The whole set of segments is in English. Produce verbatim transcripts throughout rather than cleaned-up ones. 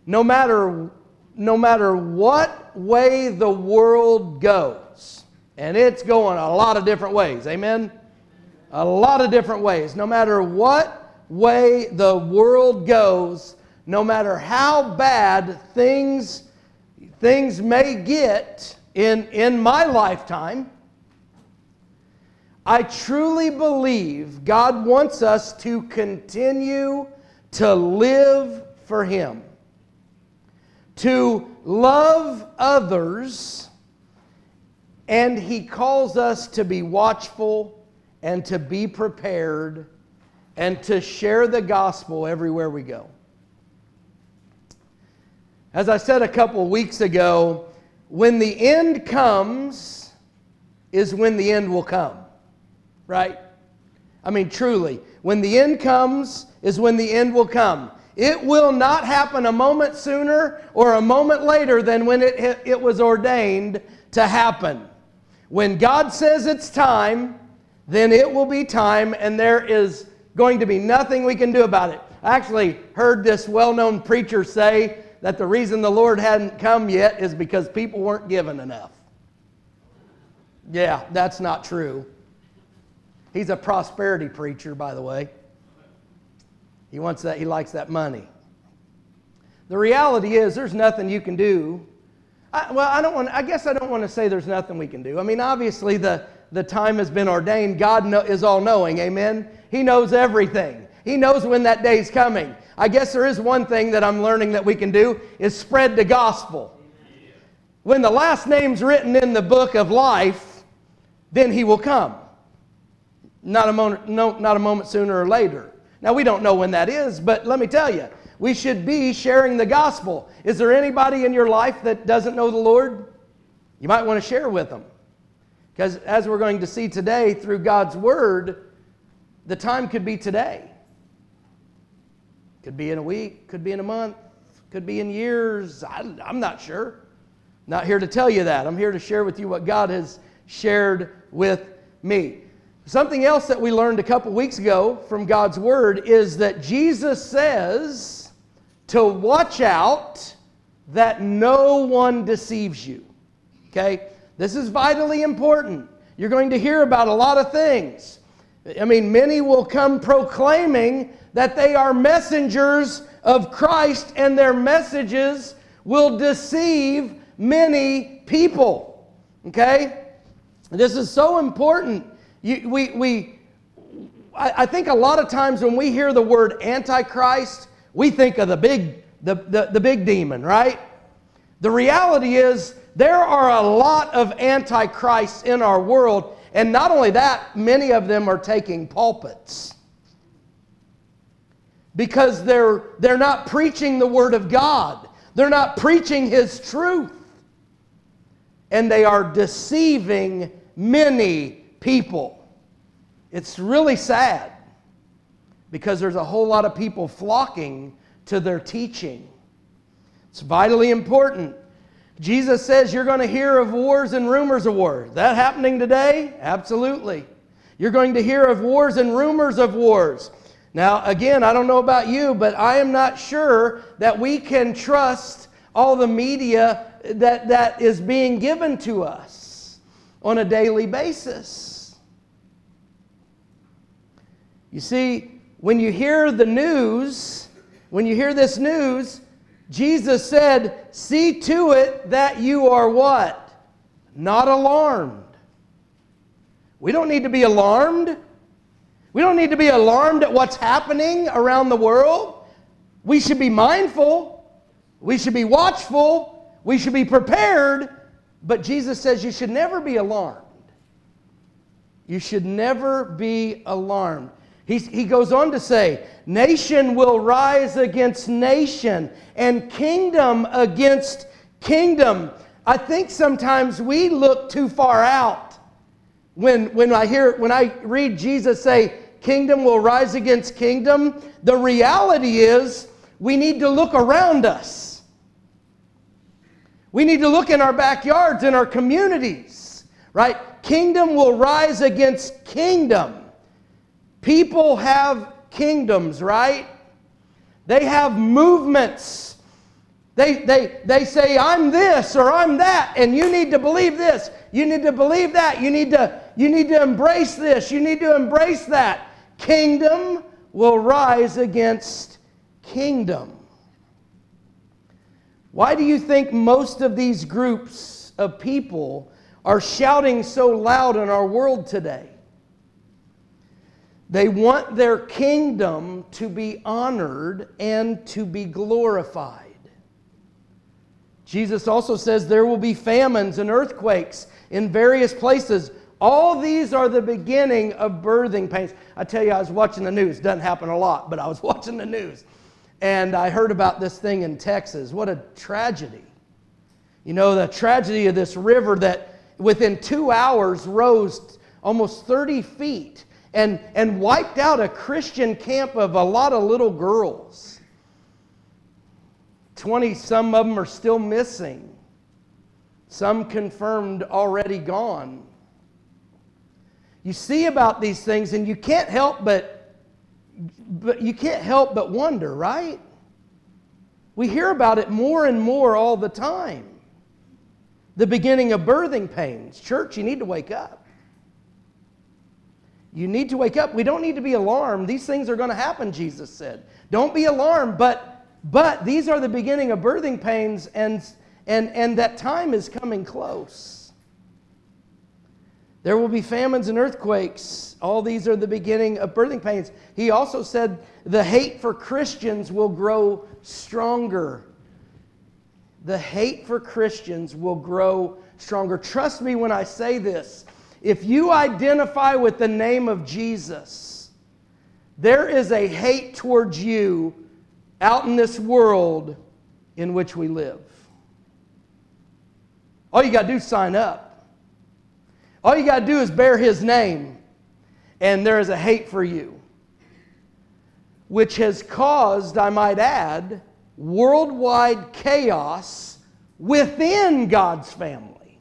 no matter, no matter what way the world goes, and it's going a lot of different ways, amen? A lot of different ways. No matter what way the world goes, no matter how bad things, things may get in, in my lifetime, I truly believe God wants us to continue to live for Him, to love others, and He calls us to be watchful and to be prepared and to share the gospel everywhere we go. As I said a couple weeks ago, when the end comes is when the end will come. Right? I mean, truly, when the end comes is when the end will come. It will not happen a moment sooner or a moment later than when it, it was ordained to happen. When God says it's time, then it will be time, and there is going to be nothing we can do about it. I actually heard this well-known preacher say that the reason the Lord hadn't come yet is because people weren't given enough. Yeah, that's not true. He's a prosperity preacher, by the way. He wants that, he likes that money. The reality is there's nothing you can do. I, well, I don't want I guess I don't want to say there's nothing we can do. I mean, obviously the The time has been ordained. God know, is all-knowing, amen? He knows everything. He knows when that day's coming. I guess there is one thing that I'm learning that we can do is spread the gospel. When the last name's written in the book of life, then He will come. Not a moment, no, not a moment sooner or later. Now, we don't know when that is, but let me tell you, we should be sharing the gospel. Is there anybody in your life that doesn't know the Lord? You might want to share with them. Because as we're going to see today through God's Word, the time could be today. Could be in a week, could be in a month, could be in years. I, I'm not sure. Not here to tell you that. I'm here to share with you what God has shared with me. Something else that we learned a couple weeks ago from God's Word is that Jesus says to watch out that no one deceives you. Okay? This is vitally important. You're going to hear about a lot of things. I mean, many will come proclaiming that they are messengers of Christ, and their messages will deceive many people. Okay? This is so important. You, we, we, I, I think a lot of times when we hear the word Antichrist, we think of the big, the, the, the big demon, right? The reality is, there are a lot of antichrists in our world, and not only that, many of them are taking pulpits. Because they're, they're not preaching the Word of God. They're not preaching His truth. And they are deceiving many people. It's really sad, because there's a whole lot of people flocking to their teaching. It's vitally important. Jesus says you're going to hear of wars and rumors of wars. Is that happening today? Absolutely. You're going to hear of wars and rumors of wars. Now, again, I don't know about you, but I am not sure that we can trust all the media that, that is being given to us on a daily basis. You see, when you hear the news, when you hear this news, Jesus said, see to it that you are what? Not alarmed. We don't need to be alarmed. We don't need to be alarmed at what's happening around the world. We should be mindful. We should be watchful. We should be prepared. But Jesus says you should never be alarmed. You should never be alarmed. He, he goes on to say, nation will rise against nation and kingdom against kingdom. I think sometimes we look too far out. When, when I hear, when I read Jesus say, kingdom will rise against kingdom, the reality is we need to look around us. We need to look in our backyards, in our communities, right? Kingdom will rise against kingdom. People have kingdoms, right? They have movements. They, they, they say, I'm this or I'm that, and you need to believe this. You need to believe that. You need to, you need to embrace this. You need to embrace that. Kingdom will rise against kingdom. Why do you think most of these groups of people are shouting so loud in our world today? They want their kingdom to be honored and to be glorified. Jesus also says there will be famines and earthquakes in various places. All these are the beginning of birthing pains. I tell you, I was watching the news. Doesn't happen a lot, but I was watching the news. And I heard about this thing in Texas. What a tragedy. You know, the tragedy of this river that within two hours rose almost thirty feet and, and wiped out a Christian camp of a lot of little girls. twenty, some of them are still missing. Some confirmed already gone. You see about these things and you can't help but, but you can't help but wonder, right? We hear about it more and more all the time. The beginning of birthing pains. Church, you need to wake up. You need to wake up. We don't need to be alarmed. These things are going to happen, Jesus said. Don't be alarmed, but But these are the beginning of birthing pains, and, and, and that time is coming close. There will be famines and earthquakes. All these are the beginning of birthing pains. He also said the hate for Christians will grow stronger. The hate for Christians will grow stronger. Trust me when I say this. If you identify with the name of Jesus, there is a hate towards you out in this world in which we live. All you got to do is sign up. All you got to do is bear His name, and there is a hate for you, which has caused, I might add, worldwide chaos within God's family.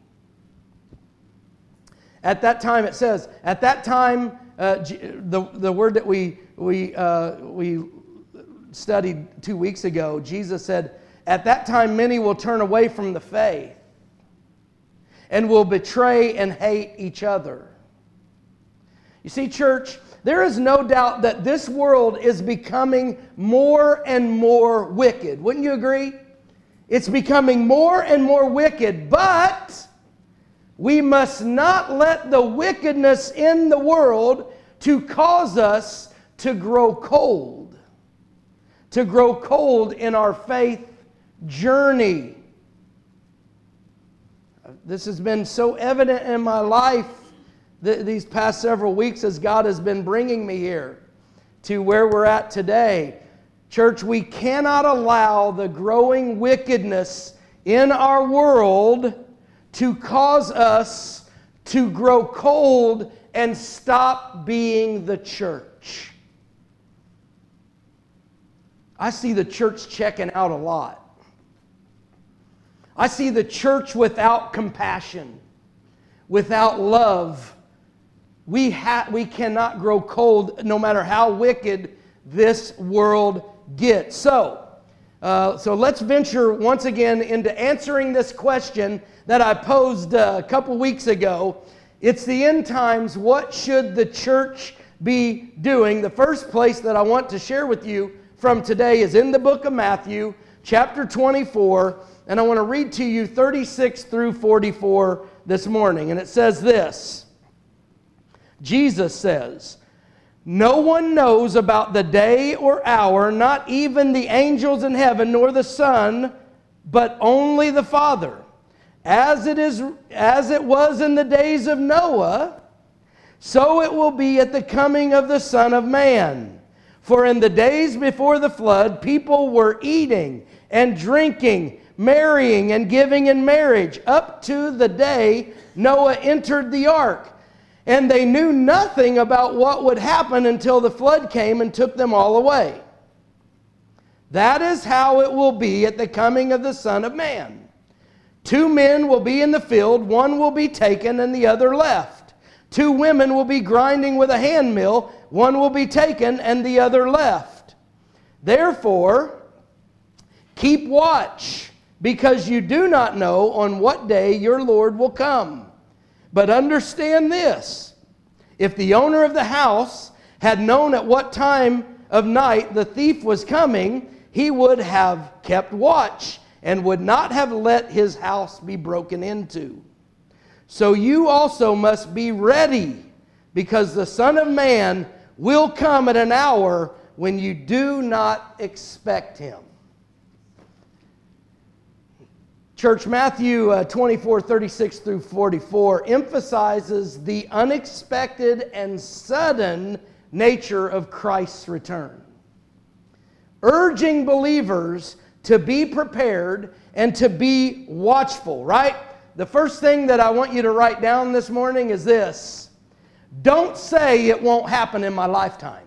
At that time, it says, at that time, uh, the, the word that we, we, uh, we studied two weeks ago, Jesus said, at that time many will turn away from the faith and will betray and hate each other. You see, church, there is no doubt that this world is becoming more and more wicked. Wouldn't you agree? It's becoming more and more wicked, but we must not let the wickedness in the world to cause us to grow cold. To grow cold in our faith journey. This has been so evident in my life th- these past several weeks as God has been bringing me here to where we're at today. Church, we cannot allow the growing wickedness in our world to cause us to grow cold and stop being the church. I see the church checking out a lot. I see the church without compassion, without love. We, ha- we cannot grow cold no matter how wicked this world gets. So, uh, so let's venture once again into answering this question that I posed a couple weeks ago. It's the end times. What should the church be doing? The first place that I want to share with you from today is in the book of Matthew, chapter twenty-four, and I want to read to you thirty-six through forty-four this morning. And it says this. Jesus says, "No one knows about the day or hour, not even the angels in heaven, nor the Son, but only the Father. As it is, as it was in the days of Noah, so it will be at the coming of the Son of Man. For in the days before the flood, people were eating and drinking, marrying and giving in marriage, up to the day Noah entered the ark. And they knew nothing about what would happen until the flood came and took them all away. That is how it will be at the coming of the Son of Man. Two men will be in the field, one will be taken and the other left. Two women will be grinding with a handmill, one will be taken and the other left. Therefore, keep watch, because you do not know on what day your Lord will come. But understand this, if the owner of the house had known at what time of night the thief was coming, he would have kept watch and would not have let his house be broken into. So you also must be ready, because the Son of Man will come at an hour when you do not expect him. Church, Matthew uh, twenty-four, thirty-six through forty-four emphasizes the unexpected and sudden nature of Christ's return, urging believers to be prepared and to be watchful, right? The first thing that I want you to write down this morning is this: don't say it won't happen in my lifetime.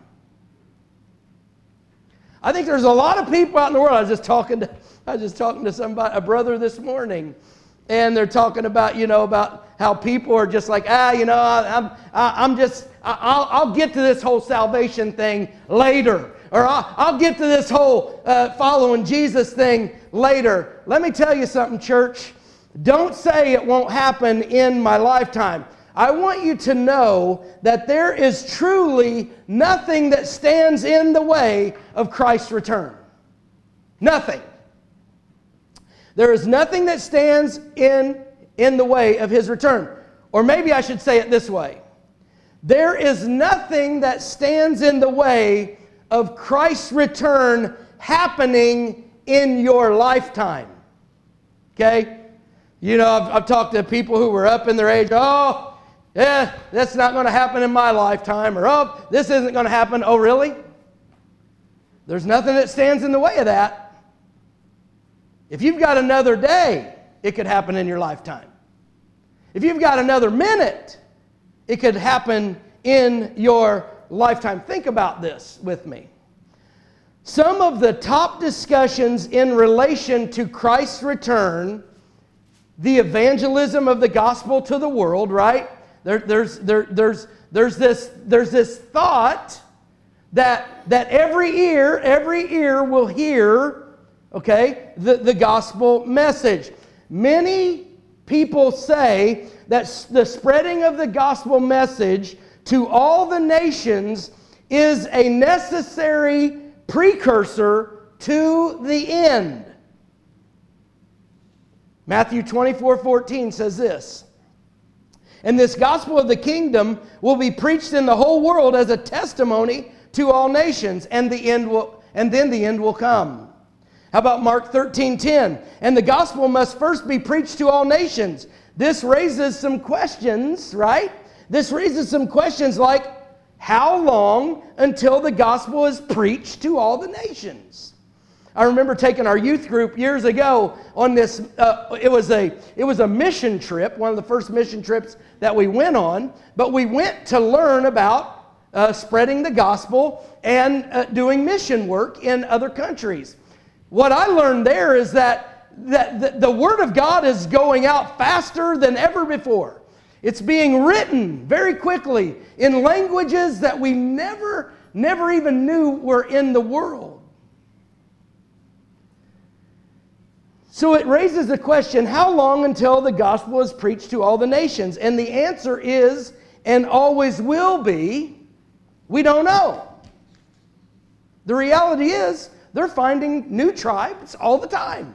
I think there's a lot of people out in the world. I was just talking to I was just talking to somebody, a brother this morning, and they're talking about, you know, about how people are just like, ah, you know, I, I'm, I, I'm just, I, I'll, I'll get to this whole salvation thing later, or I'll, I'll get to this whole uh, following Jesus thing later. Let me tell you something, church. Don't say it won't happen in my lifetime. I want you to know that there is truly nothing that stands in the way of Christ's return. Nothing. There is nothing that stands in, in the way of his return. Or maybe I should say it this way. There is nothing that stands in the way of Christ's return happening in your lifetime. Okay? You know, I've, I've talked to people who were up in their age. Oh, yeah, that's not going to happen in my lifetime. Or, oh, this isn't going to happen. Oh, really? There's nothing that stands in the way of that. If you've got another day, it could happen in your lifetime. If you've got another minute, it could happen in your lifetime. Think about this with me. Some of the top discussions in relation to Christ's return, the evangelism of the gospel to the world, right? There, there's, there, there's, there's, this, there's this thought that, that every ear, every ear will hear, okay, the, the gospel message. Many people say that the spreading of the gospel message to all the nations is a necessary precursor to the end. Matthew twenty-four, fourteen says this: and this gospel of the kingdom will be preached in the whole world as a testimony to all nations, and the end will, and then the end will come. How about Mark thirteen ten? And the gospel must first be preached to all nations. This raises some questions, right? This raises some questions like, how long until the gospel is preached to all the nations? I remember taking our youth group years ago on this, uh, it was a it was a mission trip, one of the first mission trips that we went on, but we went to learn about uh, spreading the gospel and uh, doing mission work in other countries. What I learned there is that, that the, the Word of God is going out faster than ever before. It's being written very quickly in languages that we never, never even knew were in the world. So it raises the question, how long until the gospel is preached to all the nations? And the answer is, and always will be, we don't know. The reality is, they're finding new tribes all the time.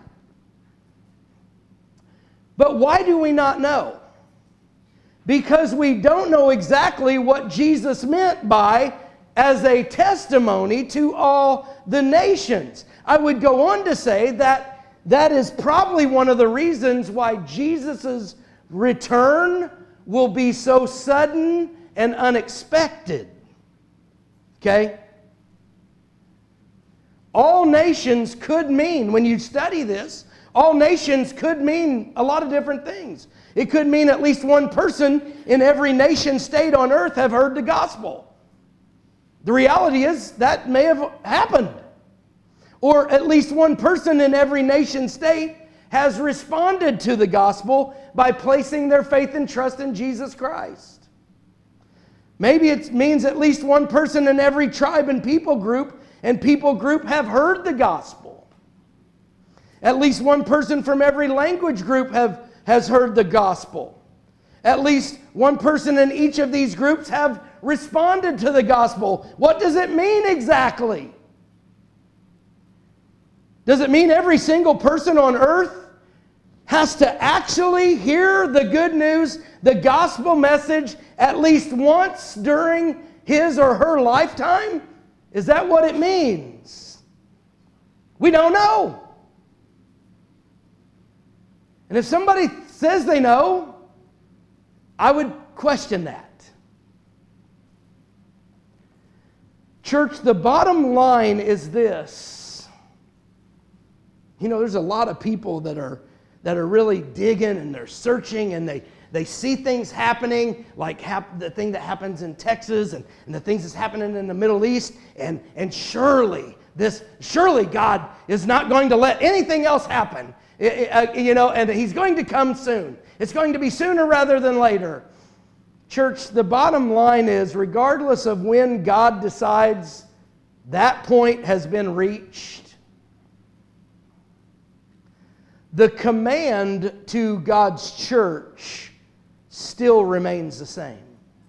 But why do we not know? Because we don't know exactly what Jesus meant by as a testimony to all the nations. I would go on to say that that is probably one of the reasons why Jesus' return will be so sudden and unexpected. Okay? All nations could mean, when you study this, all nations could mean a lot of different things. It could mean at least one person in every nation state on earth have heard the gospel. The reality is that may have happened. Or at least one person in every nation state has responded to the gospel by placing their faith and trust in Jesus Christ. Maybe it means at least one person in every tribe and people group and people group have heard the gospel. At least one person from every language group have, has heard the gospel. At least one person in each of these groups have responded to the gospel. What does it mean exactly? Does it mean every single person on earth has to actually hear the good news, the gospel message, at least once during his or her lifetime? Is that what it means? We don't know. And if somebody says they know, I would question that. Church, the bottom line is this. You know, there's a lot of people that are that are really digging and they're searching and they, they see things happening like hap- the thing that happens in Texas and, and the things that's happening in the Middle East. And, and surely, this, surely God is not going to let anything else happen. Uh, you know, and He's going to come soon. It's going to be sooner rather than later. Church, the bottom line is, regardless of when God decides that point has been reached, the command to God's church still remains the same.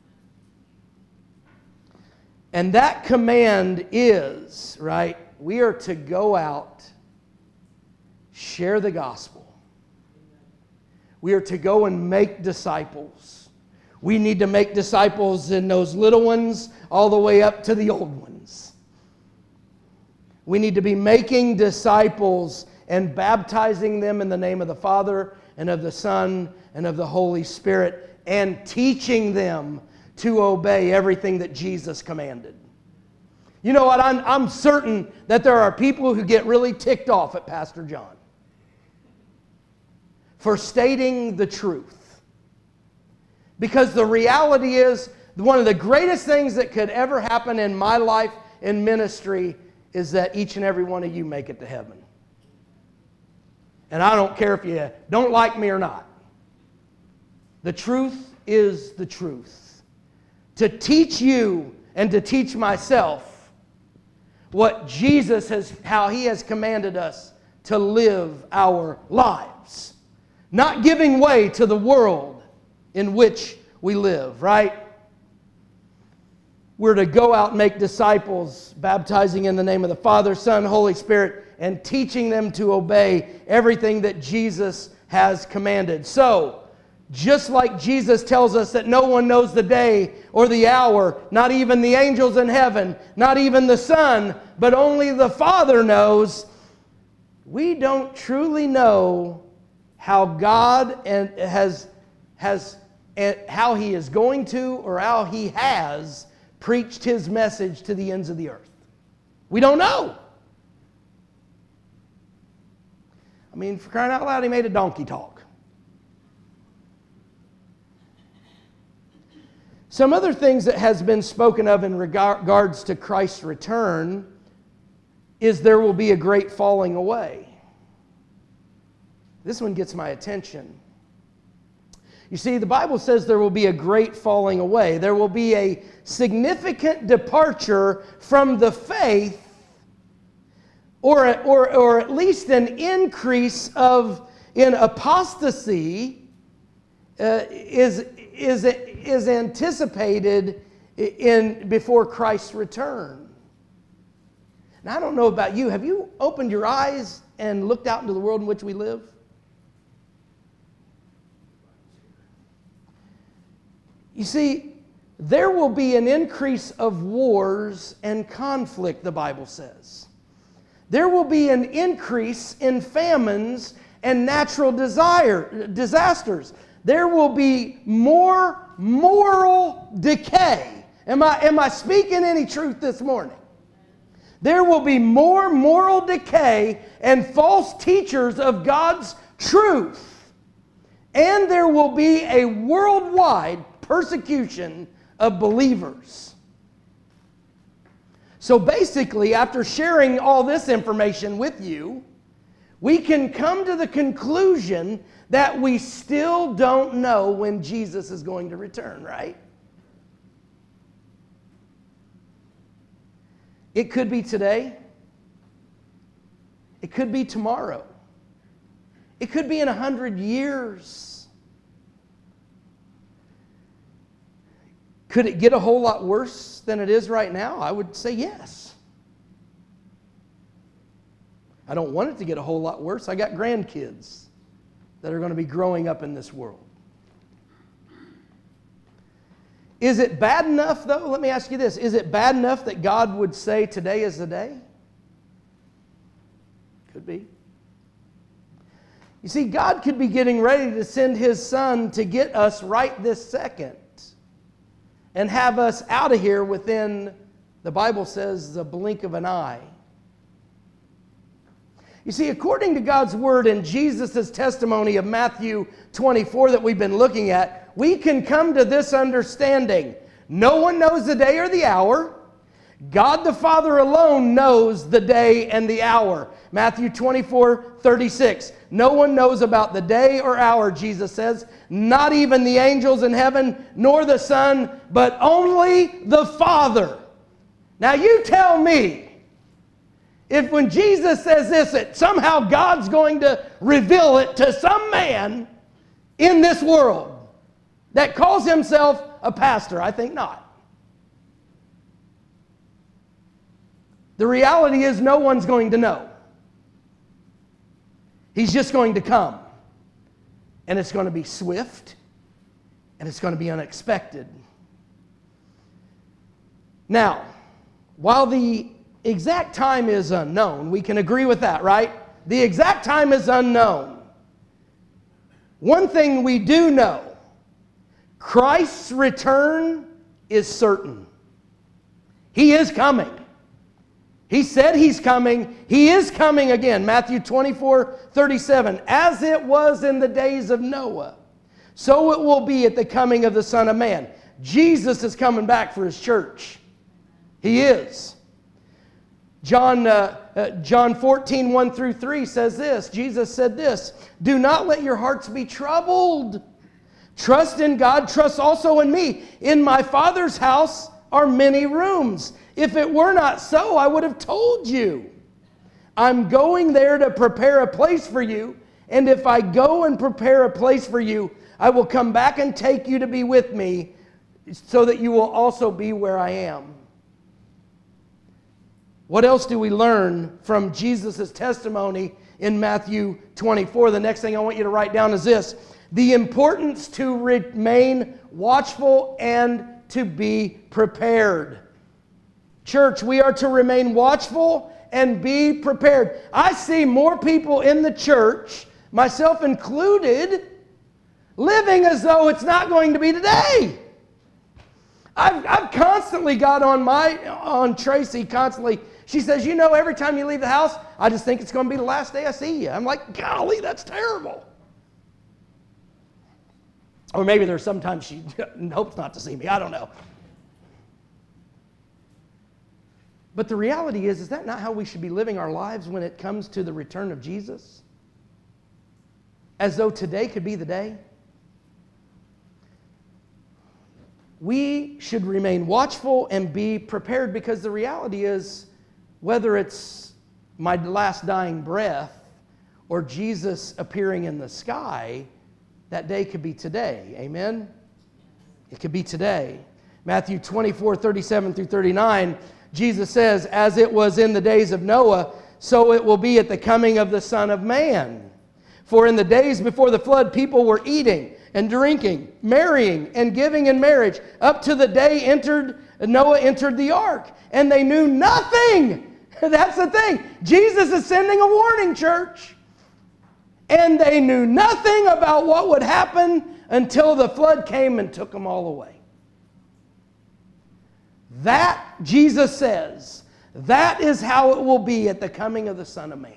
And that command is, right, we are to go out, share the gospel. We are to go and make disciples. We need to make disciples in those little ones all the way up to the old ones. We need to be making disciples and baptizing them in the name of the Father and of the Son and of the Holy Spirit, and teaching them to obey everything that Jesus commanded. You know what? I'm, I'm certain that there are people who get really ticked off at Pastor John for stating the truth. Because the reality is, one of the greatest things that could ever happen in my life in ministry is that each and every one of you make it to heaven. And I don't care if you don't like me or not. The truth is the truth. To teach you and to teach myself what Jesus has, how He has commanded us to live our lives. Not giving way to the world in which we live, right? We're to go out and make disciples, baptizing in the name of the Father, Son, Holy Spirit, and teaching them to obey everything that Jesus has commanded. So, just like Jesus tells us that no one knows the day or the hour, not even the angels in heaven, not even the Son, but only the Father knows, we don't truly know how God and has, has and how He is going to or how He has preached His message to the ends of the earth. We don't know. I mean, for crying out loud, He made a donkey talk. Some other things that has been spoken of in regards to Christ's return is there will be a great falling away. This one gets my attention. You see, the Bible says there will be a great falling away. There will be a significant departure from the faith, or, or, or at least an increase of in apostasy uh, is, is, is anticipated in, before Christ's return. And I don't know about you. Have you opened your eyes and looked out into the world in which we live? You see, there will be an increase of wars and conflict, the Bible says. There will be an increase in famines and natural desire, disasters. There will be more moral decay. Am I, am I speaking any truth this morning? There will be more moral decay and false teachers of God's truth. And there will be a worldwide persecution of believers. So basically, after sharing all this information with you, we can come to the conclusion that we still don't know when Jesus is going to return, right? It could be today. It could be tomorrow. It could be in a hundred years. Could it get a whole lot worse than it is right now? I would say yes. I don't want it to get a whole lot worse. I got grandkids that are going to be growing up in this world. Is it bad enough, though? Let me ask you this. Is it bad enough that God would say today is the day? Could be. You see, God could be getting ready to send His Son to get us right this second and have us out of here within, the Bible says, the blink of an eye. You see, according to God's Word and Jesus' testimony of Matthew twenty-four that we've been looking at, we can come to this understanding. No one knows the day or the hour. God the Father alone knows the day and the hour. Matthew twenty-four thirty-six. No one knows about the day or hour, Jesus says, not even the angels in heaven, nor the Son, but only the Father. Now you tell me, if when Jesus says this, that somehow God's going to reveal it to some man in this world that calls himself a pastor. I think not. The reality is no one's going to know. He's just going to come. And it's going to be swift. And it's going to be unexpected. Now, while the exact time is unknown, we can agree with that, right? The exact time is unknown. One thing we do know, Christ's return is certain. He is coming. He said He's coming. He is coming again. Matthew twenty-four thirty-seven. As it was in the days of Noah, so it will be at the coming of the Son of Man. Jesus is coming back for His church. He is. John, uh, uh, John fourteen, one through three says this. Jesus said this, "Do not let your hearts be troubled. Trust in God, trust also in me. In my Father's house are many rooms. If it were not so, I would have told you. I'm going there to prepare a place for you. And if I go and prepare a place for you, I will come back and take you to be with me, so that you will also be where I am." What else do we learn from Jesus' testimony in Matthew twenty-four? The next thing I want you to write down is this: the importance to remain watchful and to be prepared. Church, we are to remain watchful and be prepared. I see more people in the church, myself included, living as though it's not going to be today. I've, I've constantly got on my, on Tracy constantly. She says, you know, every time you leave the house, I just think it's going to be the last day I see you. I'm like, golly, that's terrible. Or maybe there's sometimes she hopes not to see me. I don't know. But the reality is, is that not how we should be living our lives when it comes to the return of Jesus? As though today could be the day? We should remain watchful and be prepared, because the reality is, whether it's my last dying breath or Jesus appearing in the sky, that day could be today. Amen? It could be today. Matthew twenty-four, thirty-seven through thirty-nine, Jesus says, as it was in the days of Noah, so it will be at the coming of the Son of Man. For in the days before the flood, people were eating and drinking, marrying and giving in marriage, up to the day entered Noah entered the ark, and they knew nothing. That's the thing. Jesus is sending a warning, church. And they knew nothing about what would happen until the flood came and took them all away. That, Jesus says, that is how it will be at the coming of the Son of Man.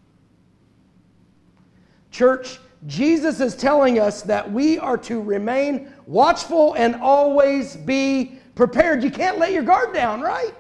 Church, Jesus is telling us that we are to remain watchful and always be prepared. You can't let your guard down, right?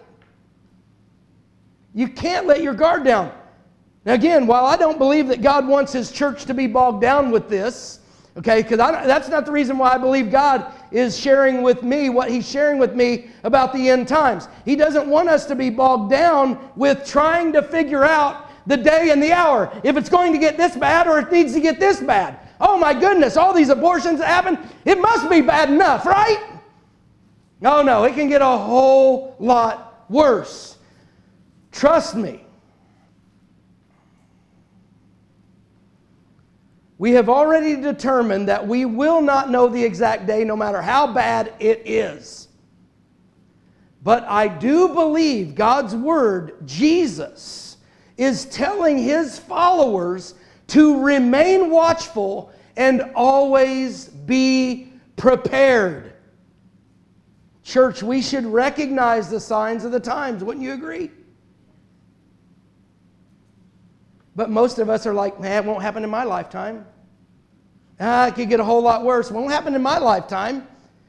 You can't let your guard down. Now again, while I don't believe that God wants His church to be bogged down with this, okay, because that's not the reason why I believe God is sharing with me what He's sharing with me about the end times. He doesn't want us to be bogged down with trying to figure out the day and the hour, if it's going to get this bad or it needs to get this bad. Oh my goodness, all these abortions that happen, it must be bad enough, right? No, no, it can get a whole lot worse. Trust me. We have already determined that we will not know the exact day, no matter how bad it is. But I do believe God's Word, Jesus, is telling His followers to remain watchful and always be prepared. Church, we should recognize the signs of the times. Wouldn't you agree? But most of us are like, man, it won't happen in my lifetime. Ah, it could get a whole lot worse. It won't happen in my lifetime.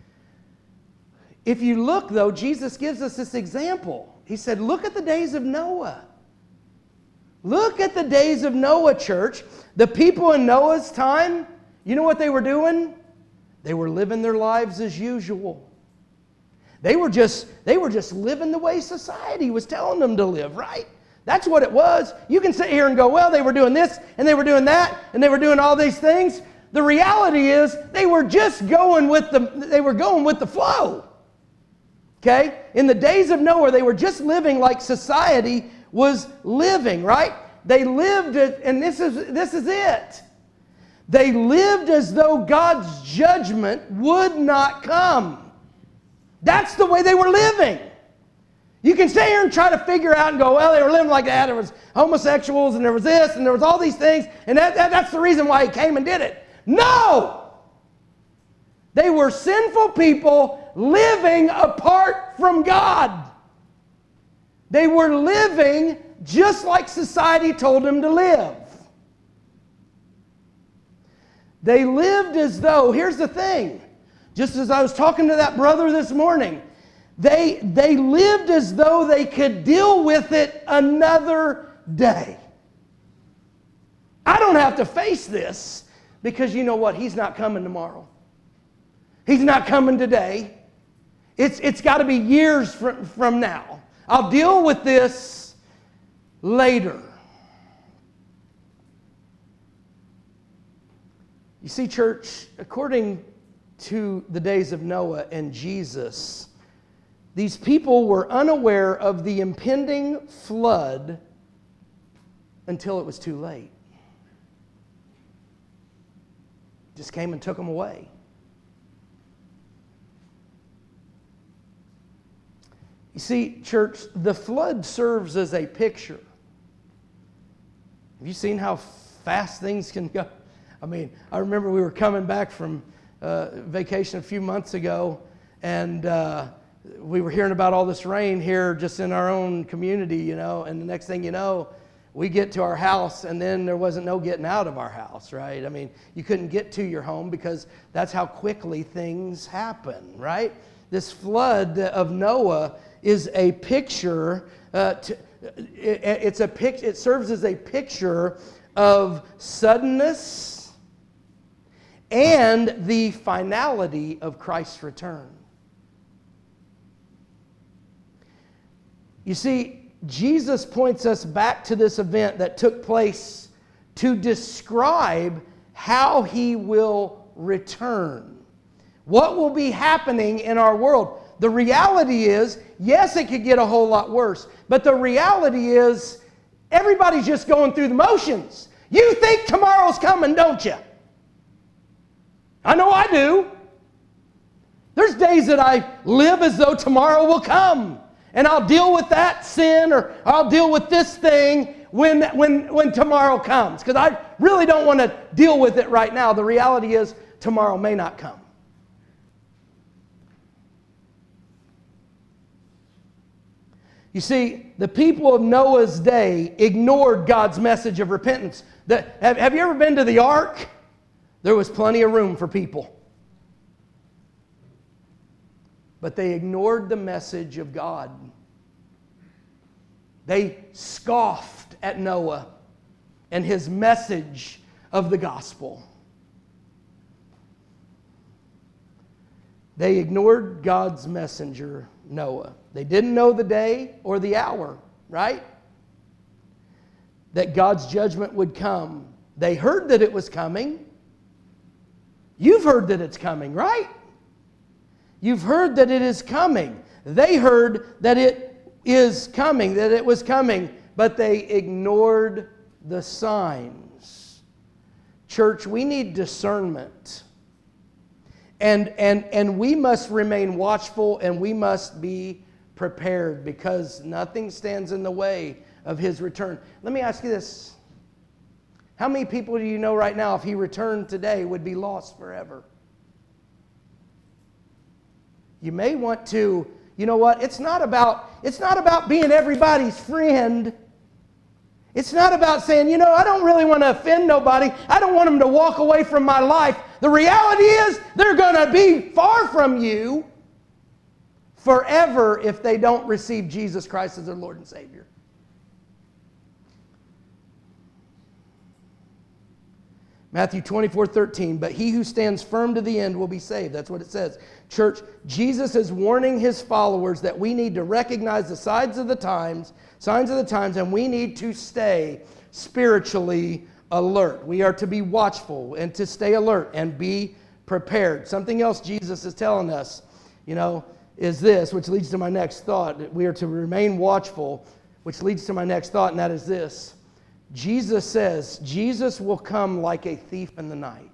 If you look, though, Jesus gives us this example. He said, look at the days of Noah. Look at the days of Noah, church. The people in Noah's time, you know what they were doing? They were living their lives as usual. They were just, they were just living the way society was telling them to live, right? That's what it was. You can sit here and go, well, they were doing this, and they were doing that, and they were doing all these things. The reality is, they were just going with the, they were going with the flow. Okay? In the days of Noah, they were just living like society was living, right? They lived, and this is, this is it. They lived as though God's judgment would not come. That's the way they were living. You can sit here and try to figure out and go, well, they were living like that. There was homosexuals and there was this and there was all these things. And that, that, that's the reason why He came and did it. No! They were sinful people living apart from God. They were living just like society told them to live. They lived as though, here's the thing, just as I was talking to that brother this morning, They, they lived as though they could deal with it another day. I don't have to face this because you know what? He's not coming tomorrow. He's not coming today. It's, it's got to be years from, from now. I'll deal with this later. You see, church, according to the days of Noah and Jesus, these people were unaware of the impending flood until it was too late. Just came and took them away. You see, church, the flood serves as a picture. Have you seen how fast things can go? I mean, I remember we were coming back from uh, vacation a few months ago, and uh, we were hearing about all this rain here just in our own community, you know, and the next thing you know, we get to our house and then there wasn't no getting out of our house, right? I mean, you couldn't get to your home because that's how quickly things happen, right? This flood of Noah is a picture, uh, to, it, it's a pic, it serves as a picture of suddenness and the finality of Christ's return. You see, Jesus points us back to this event that took place to describe how He will return. What will be happening in our world? The reality is, yes, it could get a whole lot worse, but the reality is, everybody's just going through the motions. You think tomorrow's coming, don't you? I know I do. There's days that I live as though tomorrow will come. And I'll deal with that sin or I'll deal with this thing when, when, when tomorrow comes. Because I really don't want to deal with it right now. The reality is tomorrow may not come. You see, the people of Noah's day ignored God's message of repentance. The, have, have you ever been to the ark? There was plenty of room for people. But they ignored the message of God. They scoffed at Noah and his message of the gospel. They ignored God's messenger, Noah. They didn't know the day or the hour, right? that God's judgment would come. They heard that it was coming. You've heard that it's coming, right? You've heard that it is coming. They heard that it is coming, that it was coming, but they ignored the signs. Church, we need discernment. And, and, and we must remain watchful, and we must be prepared, because nothing stands in the way of His return. Let me ask you this. How many people do you know right now, if He returned today, would be lost forever? You may want to, you know what, it's not about, it's not about being everybody's friend. It's not about saying, you know, I don't really want to offend nobody. I don't want them to walk away from my life. The reality is they're going to be far from you forever if they don't receive Jesus Christ as their Lord and Savior. Matthew twenty-four thirteen, but he who stands firm to the end will be saved. That's what it says. Church, Jesus is warning His followers that we need to recognize the signs of the times, signs of the times, and we need to stay spiritually alert. We are to be watchful and to stay alert and be prepared. Something else Jesus is telling us, you know, is this, which leads to my next thought. We are to remain watchful, which leads to my next thought, and that is this. Jesus says, Jesus will come like a thief in the night.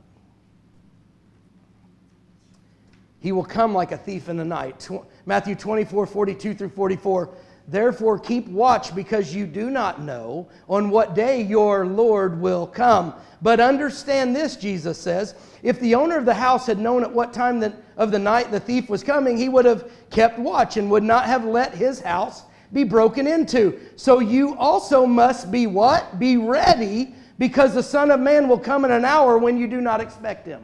He will come like a thief in the night. Matthew twenty-four, forty-two through forty-four. Therefore keep watch, because you do not know on what day your Lord will come. But understand this, Jesus says, if the owner of the house had known at what time of the night the thief was coming, he would have kept watch and would not have let his house be broken into. So you also must be what? Be ready, because the Son of Man will come in an hour when you do not expect Him.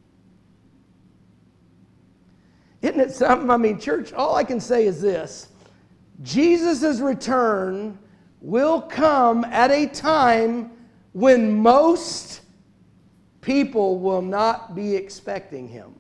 Isn't it something? I mean, church, all I can say is this. Jesus' return will come at a time when most people will not be expecting Him.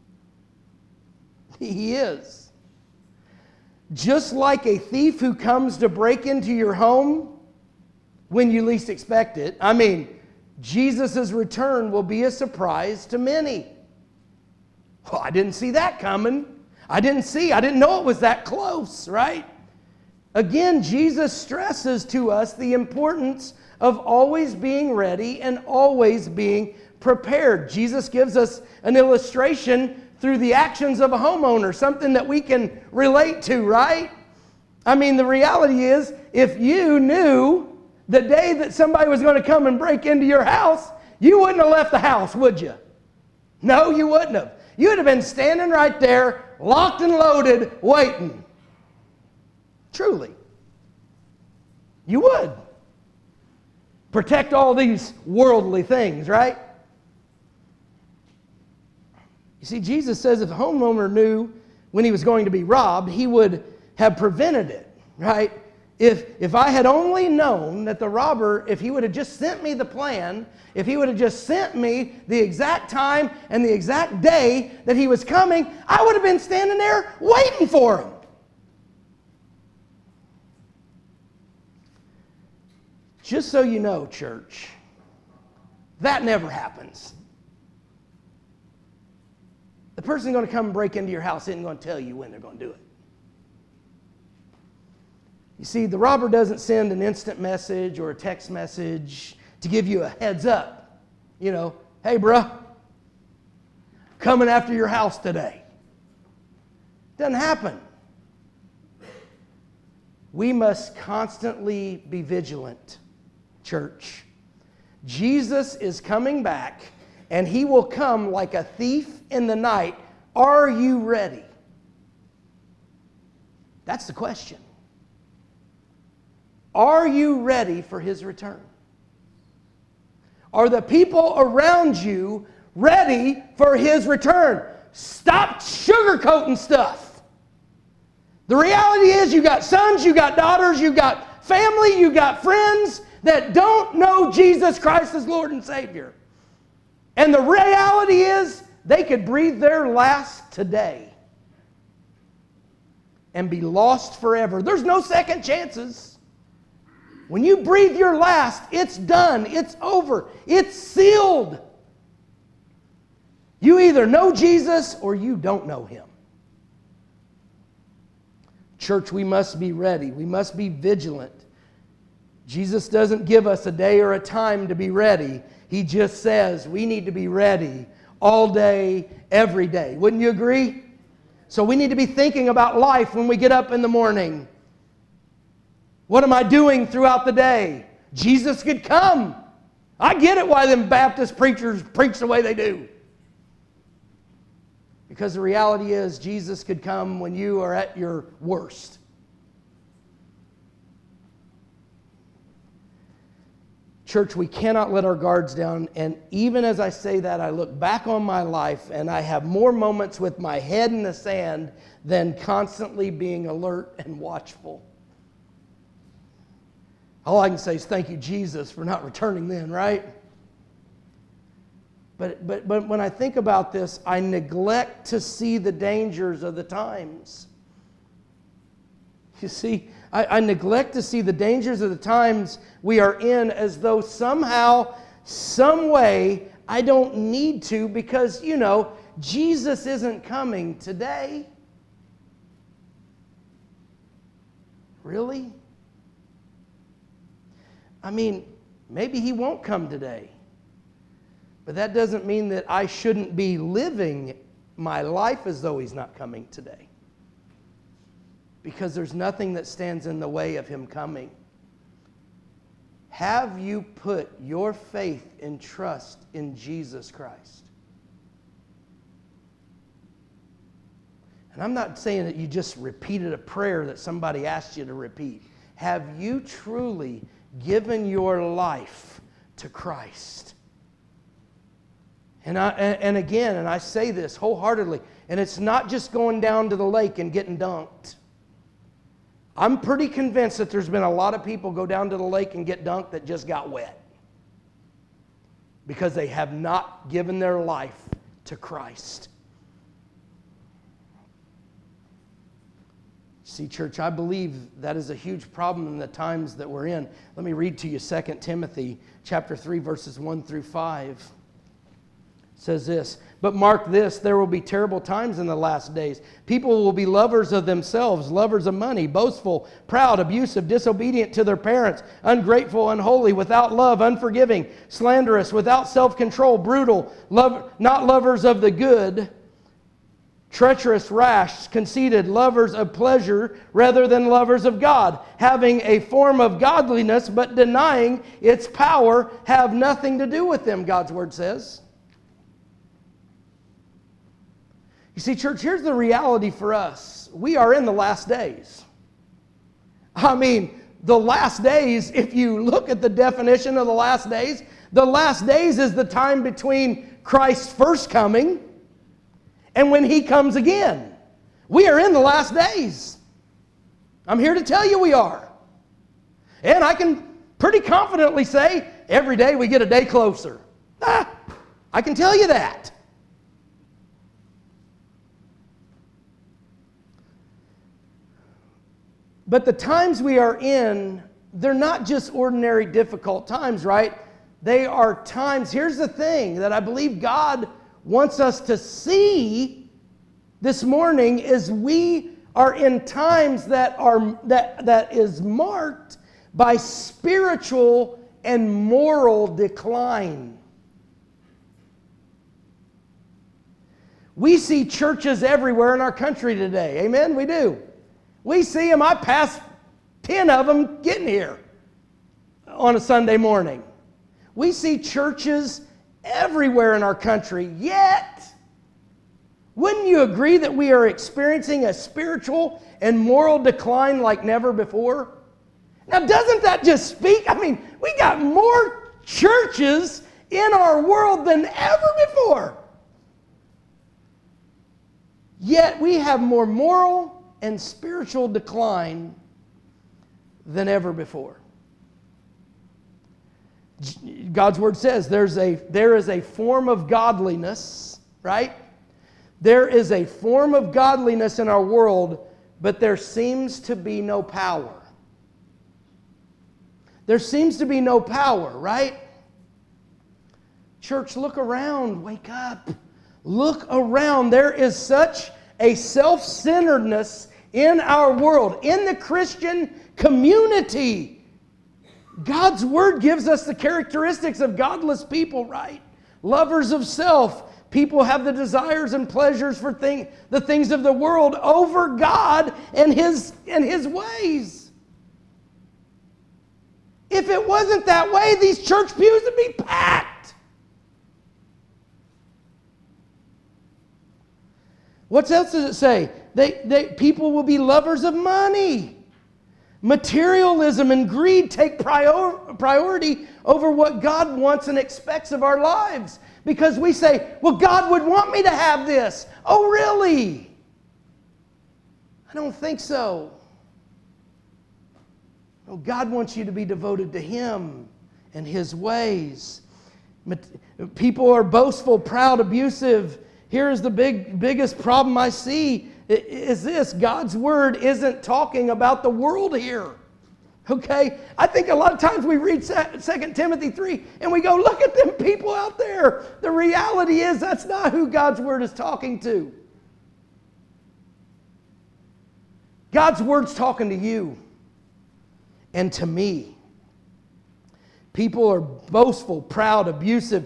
He is. Just like a thief who comes to break into your home when you least expect it. I mean, Jesus' return will be a surprise to many. Well, I didn't see that coming. I didn't see, I didn't know it was that close, right? Again, Jesus stresses to us the importance of always being ready and always being prepared. Jesus gives us an illustration through the actions of a homeowner, something that we can relate to, right? I mean, the reality is, if you knew the day that somebody was going to come and break into your house, you wouldn't have left the house, would you? No, you wouldn't have. You would have been standing right there, locked and loaded, waiting. Truly. You would. Protect all these worldly things, right? You see, Jesus says if the homeowner knew when he was going to be robbed, he would have prevented it, right? If, if I had only known that the robber, if he would have just sent me the plan, if he would have just sent me the exact time and the exact day that he was coming, I would have been standing there waiting for him. Just so you know, church, that never happens. The person going to come and break into your house isn't going to tell you when they're going to do it. You see, the robber doesn't send an instant message or a text message to give you a heads up. You know, hey, bruh, coming after your house today. Doesn't happen. We must constantly be vigilant, church. Jesus is coming back, and He will come like a thief in the night. Are you ready? That's the question. Are you ready for His return? Are the people around you ready for His return? Stop sugarcoating stuff. The reality is you got sons, you got daughters, you got family, you got friends that don't know Jesus Christ as Lord and Savior. And the reality is they could breathe their last today and be lost forever. There's no second chances. When you breathe your last, it's done. It's over. It's sealed. You either know Jesus or you don't know Him. Church, we must be ready. We must be vigilant. Jesus doesn't give us a day or a time to be ready. He just says we need to be ready all day, every day. Wouldn't you agree? So we need to be thinking about life when we get up in the morning. What am I doing throughout the day? Jesus could come. I get it why them Baptist preachers preach the way they do. Because the reality is Jesus could come when you are at your worst. Church, we cannot let our guards down. And even as I say that, I look back on my life and I have more moments with my head in the sand than constantly being alert and watchful. All I can say is thank you, Jesus, for not returning then, right? But, but, but when I think about this, I neglect to see the dangers of the times. You see, I, I neglect to see the dangers of the times we are in as though somehow, some way, I don't need to because, you know, Jesus isn't coming today. Really? I mean, maybe He won't come today. But that doesn't mean that I shouldn't be living my life as though He's not coming today. Because there's nothing that stands in the way of Him coming. Have you put your faith and trust in Jesus Christ? And I'm not saying that you just repeated a prayer that somebody asked you to repeat. Have you truly given your life to Christ? And, I, and again, and I say this wholeheartedly, and it's not just going down to the lake and getting dunked. I'm pretty convinced that there's been a lot of people go down to the lake and get dunked that just got wet. Because they have not given their life to Christ. See, church, I believe that is a huge problem in the times that we're in. Let me read to you Second Timothy chapter three, verses one through five. Says this, but mark this, there will be terrible times in the last days. People will be lovers of themselves, lovers of money, boastful, proud, abusive, disobedient to their parents, ungrateful, unholy, without love, unforgiving, slanderous, without self-control, brutal, love, not lovers of the good, treacherous, rash, conceited, lovers of pleasure rather than lovers of God, having a form of godliness but denying its power, have nothing to do with them, God's word says. You see, church, here's the reality for us. We are in the last days. I mean, the last days, if you look at the definition of the last days, the last days is the time between Christ's first coming and when He comes again. We are in the last days. I'm here to tell you we are. And I can pretty confidently say, every day we get a day closer. Ah, I can tell you that. But the times we are in, they're not just ordinary difficult times, right? They are times, here's the thing that I believe God wants us to see this morning is we are in times that are that that is marked by spiritual and moral decline. We see churches everywhere in our country today. Amen? We do. We see them. I passed ten of them getting here on a Sunday morning. We see churches everywhere in our country, yet, wouldn't you agree that we are experiencing a spiritual and moral decline like never before? Now, doesn't that just speak? I mean, we got more churches in our world than ever before. Yet, we have more moral and spiritual decline than ever before. God's word says there's a there is a form of godliness, right? There is a form of godliness in our world, but there seems to be no power. There seems to be no power, right? Church, look around. Wake up. Look around. There is such a self-centeredness in our world, in the Christian community. God's Word gives us the characteristics of godless people, right? Lovers of self. People have the desires and pleasures for thing, the things of the world over God and His, and His ways. If it wasn't that way, these church pews would be packed. What else does it say? They, they, people will be lovers of money. Materialism and greed take prior, priority over what God wants and expects of our lives. Because we say, well, God would want me to have this. Oh, really? I don't think so. No, God wants you to be devoted to Him and His ways. People are boastful, proud, abusive. Here is the big, biggest problem I see is this. God's Word isn't talking about the world here. Okay? I think a lot of times we read Second Timothy three and we go, look at them people out there. The reality is that's not who God's Word is talking to. God's Word's talking to you and to me. People are boastful, proud, abusive.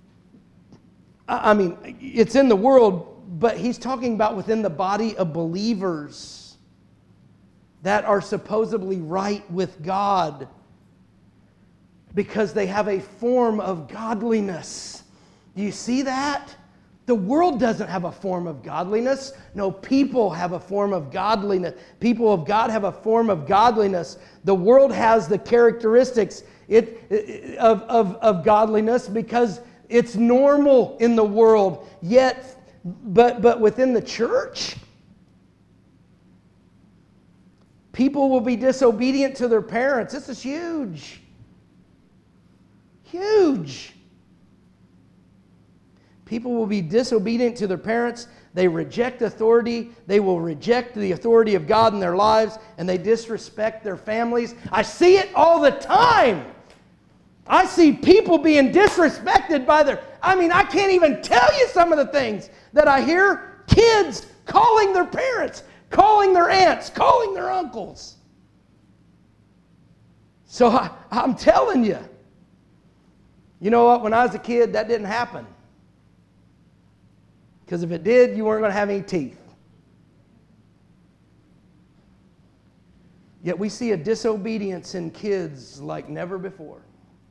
I mean, it's in the world, but he's talking about within the body of believers that are supposedly right with God because they have a form of godliness. Do you see that? The world doesn't have a form of godliness. No, people have a form of godliness. People of God have a form of godliness. The world has the characteristics it, it, of, of, of godliness because it's normal in the world. Yet, but, but within the church, people will be disobedient to their parents. This is huge. Huge. People will be disobedient to their parents. They reject authority. They will reject the authority of God in their lives, and they disrespect their families. I see it all the time. I see people being disrespected by their... I mean, I can't even tell you some of the things that I hear. Kids calling their parents, calling their aunts, calling their uncles. So I, I'm telling you, you know what? When I was a kid, that didn't happen. Because if it did, you weren't going to have any teeth. Yet we see a disobedience in kids like never before.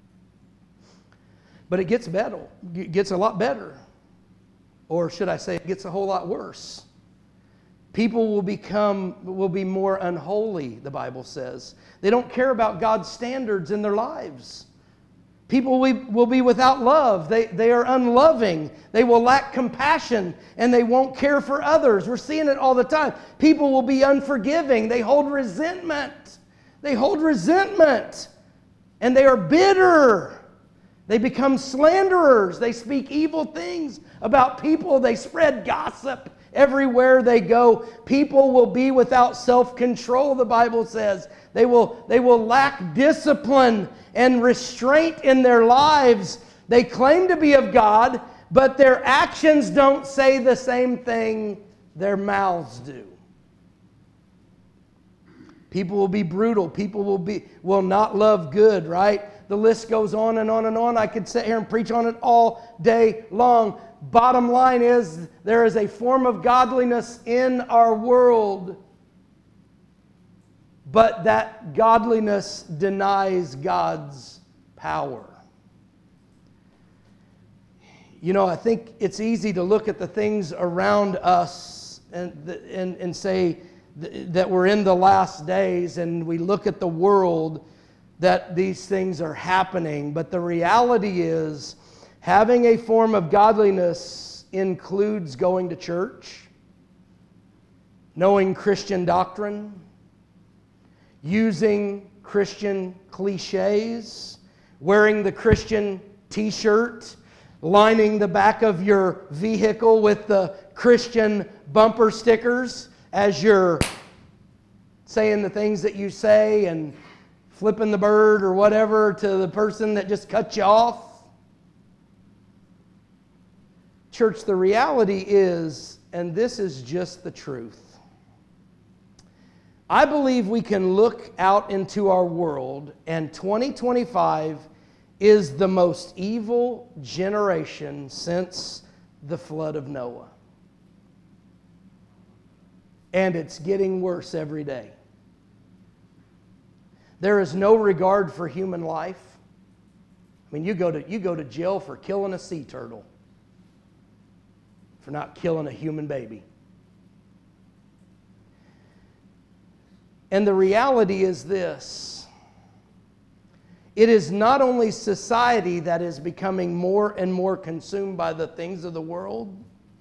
But it gets better. It gets a lot better. Or should I say it gets a whole lot worse. People will become, will be more unholy, the Bible says. They don't care about God's standards in their lives. People will be without love. They, they are unloving. They will lack compassion, and they won't care for others. We're seeing it all the time. People will be unforgiving. They hold resentment. They hold resentment. And they are bitter. They become slanderers. They speak evil things about people. They spread gossip everywhere they go. People will be without self-control, the Bible says. They will, they will lack discipline and restraint in their lives. They claim to be of God, but their actions don't say the same thing their mouths do. People will be brutal. People will be will not love good, right? The list goes on and on and on. I could sit here and preach on it all day long. Bottom line is, there is a form of godliness in our world, but that godliness denies God's power. You know, I think it's easy to look at the things around us and, and, and say that we're in the last days, and we look at the world that these things are happening. But the reality is, having a form of godliness includes going to church, knowing Christian doctrine, using Christian cliches, wearing the Christian t-shirt, lining the back of your vehicle with the Christian bumper stickers as you're saying the things that you say, and flipping the bird or whatever to the person that just cut you off. Church, the reality is, and this is just the truth, I believe we can look out into our world, and twenty twenty-five is the most evil generation since the flood of Noah. And it's getting worse every day. There is no regard for human life. I mean, you go to, you go to jail for killing a sea turtle, for not killing a human baby. And the reality is this: it is not only society that is becoming more and more consumed by the things of the world,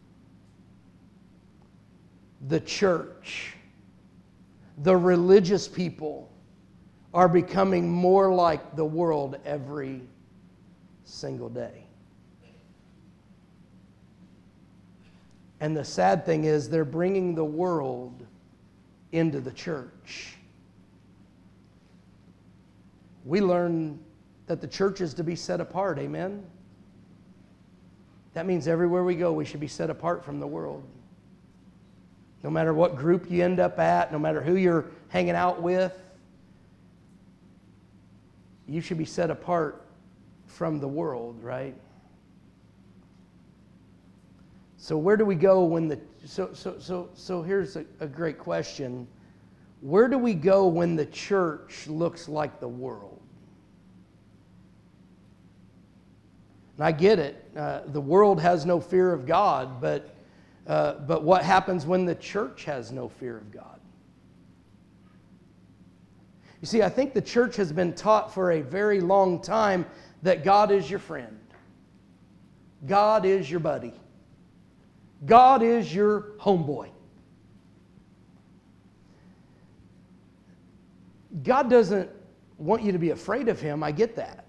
the church, the religious people are becoming more like the world every single day. And the sad thing is, they're bringing the world into the church. We learn that the church is to be set apart, amen? That means everywhere we go, we should be set apart from the world. No matter what group you end up at, no matter who you're hanging out with, you should be set apart from the world, right? So where do we go when the so so so so here's a, a great question. Where do we go when the church looks like the world? And I get it. Uh, the world has no fear of God, but uh, but what happens when the church has no fear of God? You see, I think the church has been taught for a very long time that God is your friend. God is your buddy. God is your homeboy. God doesn't want you to be afraid of Him. I get that.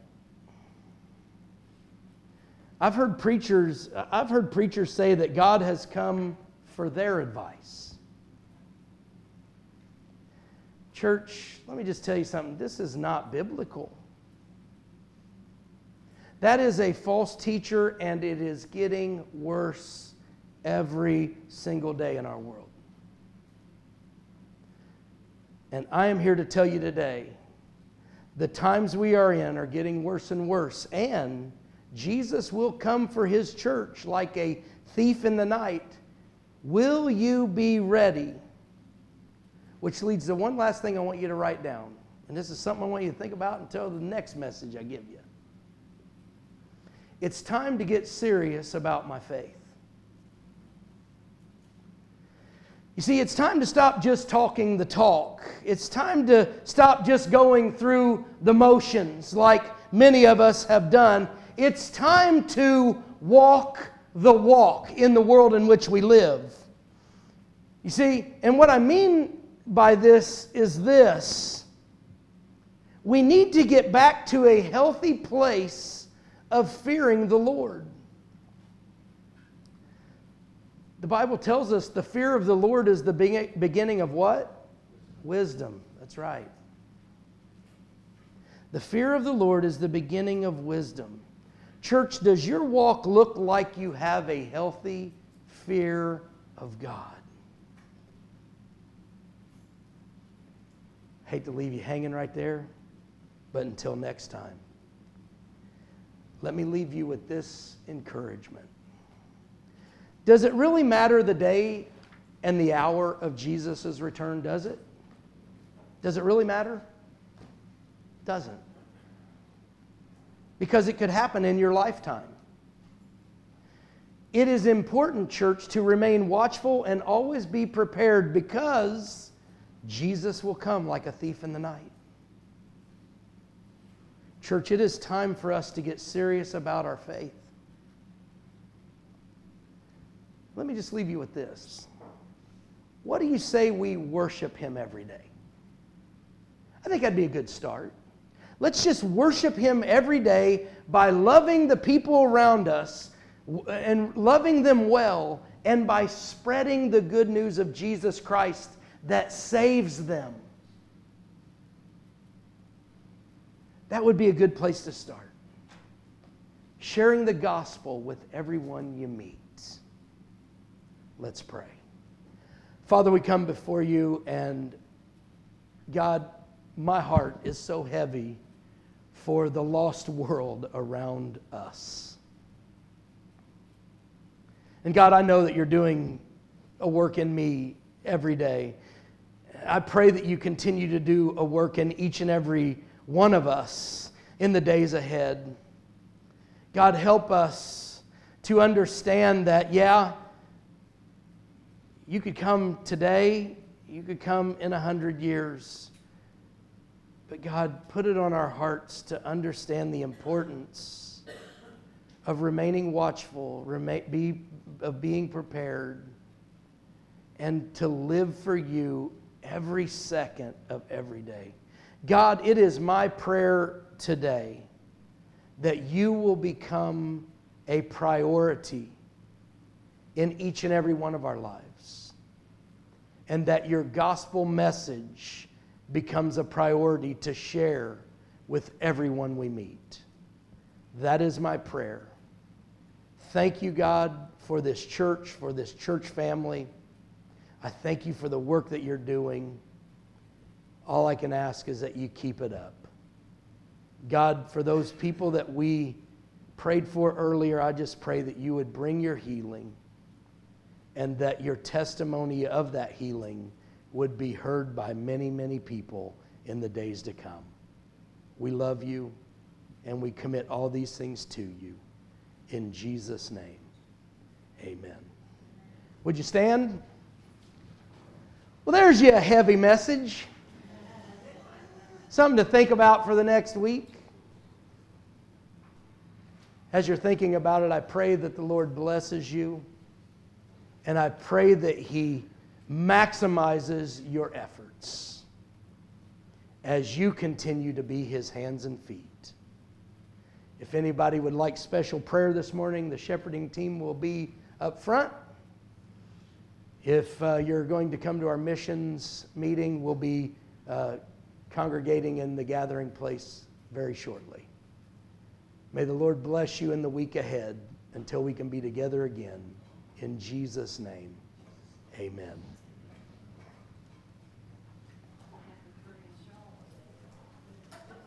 I've heard preachers, I've heard preachers say that God has come for their advice. Church, let me just tell you something. This is not biblical. That is a false teacher, and it is getting worse every single day in our world. And I am here to tell you today, the times we are in are getting worse and worse, and Jesus will come for His church like a thief in the night. Will you be ready? Which leads to one last thing I want you to write down. And this is something I want you to think about until the next message I give you. It's time to get serious about my faith. You see, it's time to stop just talking the talk. It's time to stop just going through the motions like many of us have done. It's time to walk the walk in the world in which we live. You see, and what I mean by this is this: we need to get back to a healthy place of fearing the Lord. The Bible tells us the fear of the Lord is the beginning of what? Wisdom. That's right. The fear of the Lord is the beginning of wisdom. Church, does your walk look like you have a healthy fear of God? Hate to leave you hanging right there, but until next time, let me leave you with this encouragement. Does it really matter the day and the hour of Jesus' return, does it? Does it really matter? It doesn't. Because it could happen in your lifetime. It is important, church, to remain watchful and always be prepared, because Jesus will come like a thief in the night. Church, it is time for us to get serious about our faith. Let me just leave you with this. What do you say we worship Him every day? I think that'd be a good start. Let's just worship Him every day by loving the people around us and loving them well, and by spreading the good news of Jesus Christ that saves them. that would be a good place to start. Sharing the gospel with everyone you meet. Let's pray. Father, we come before you, and God, my heart is so heavy for the lost world around us. And God, I know that you're doing a work in me every day. I pray that you continue to do a work in each and every one of us in the days ahead. God, help us to understand that, yeah, you could come today, you could come in a hundred years, but God, put it on our hearts to understand the importance of remaining watchful, remain, be, of being prepared, and to live for you every second of every day. God, it is my prayer today that you will become a priority in each and every one of our lives, and that your gospel message becomes a priority to share with everyone we meet. That is my prayer. Thank you, God, for this church, for this church family. I thank you for the work that you're doing. All I can ask is that you keep it up. God, for those people that we prayed for earlier, I just pray that you would bring your healing, and that your testimony of that healing would be heard by many, many people in the days to come. We love you, and we commit all these things to you. In Jesus' name, amen. Would you stand? Well, there's you a heavy message. Something to think about for the next week. As you're thinking about it, I pray that the Lord blesses you, and I pray that He maximizes your efforts as you continue to be His hands and feet. If anybody would like special prayer this morning, the shepherding team will be up front. If uh, you're going to come to our missions meeting, we'll be uh, congregating in the gathering place very shortly. May the Lord bless you in the week ahead until we can be together again. In Jesus' name, amen.